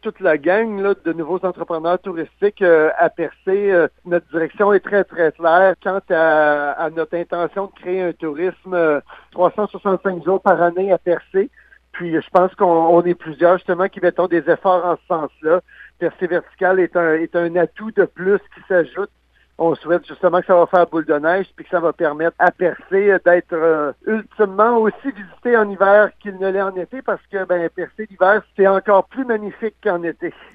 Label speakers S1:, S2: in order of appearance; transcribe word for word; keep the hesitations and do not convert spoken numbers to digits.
S1: toute la gang là, de nouveaux entrepreneurs touristiques euh, à Percé, euh, notre direction est très, très claire quant à, à notre intention de créer un tourisme euh, trois cent soixante-cinq jours par année à Percé. Puis je pense qu'on on est plusieurs justement qui mettons des efforts en ce sens-là. Percé Vertical est un, est un atout de plus qui s'ajoute. On souhaite justement que ça va faire boule de neige puis que ça va permettre à Percé d'être euh, ultimement aussi visité en hiver qu'il ne l'est en été parce que ben Percé l'hiver, c'est encore plus magnifique qu'en été.